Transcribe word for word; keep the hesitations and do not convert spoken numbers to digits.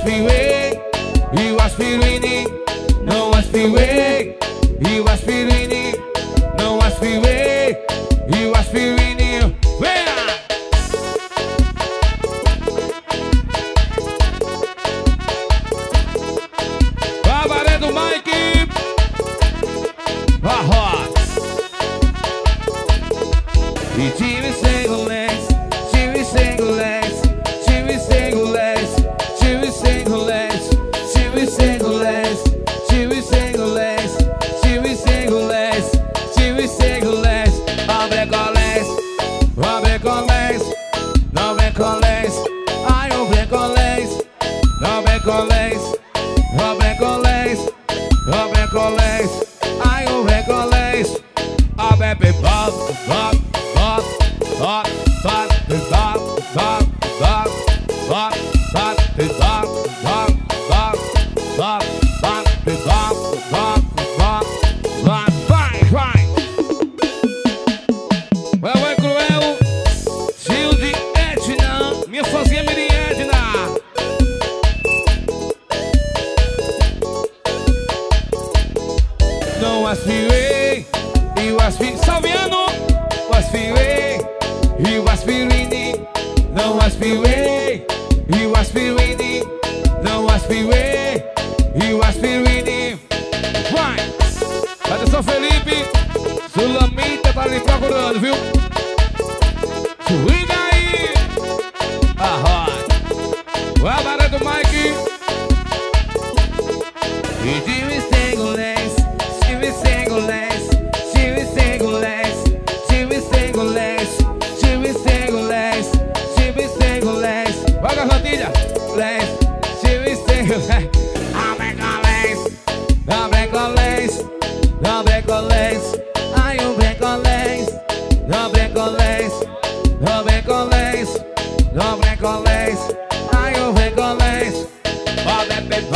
aspirei, eu aspirei, não aspirei, eu aspirei, não aspirei, eu aspirei. Venha! Cabaré do Mike, Barra. E time single legs, time single legs, time single legs, time single legs, time single legs, time single legs, time single legs, time single legs. Abre com legs, abre com legs, não vem com legs, ai eu vem com legs, não vem com legs, não vem com legs, não vem com legs, ai eu vem com legs. Abre bem pop, pop. Bop, bop, bop, bop, bop, bop, bop, bop, bop, bop, bop, bop, bop, bop, bop, bop, vai, vai. Well, é cruel, tio de Edna, minha fãzinha Miri Edna. Não aspirei, eu aspirei, Salviano. Aspirei, eu aspirei, não aspirei, eu aspirei, não aspirei, eu aspirei. Vai! Cadê São Felipe? Sulamita tá ali procurando, viu? Swing aí! Arroz! O Abaré do Mike. E time single legs, time single legs, time single legs, time single legs, time single legs, time single legs. Vai, garrotilha! Legs, time single legs. Abre com legs, abre com legs, abre com legs. Ai, eu vem com legs, abre com legs, abre com legs, abre com legs. Ai, eu vem com legs. Abre,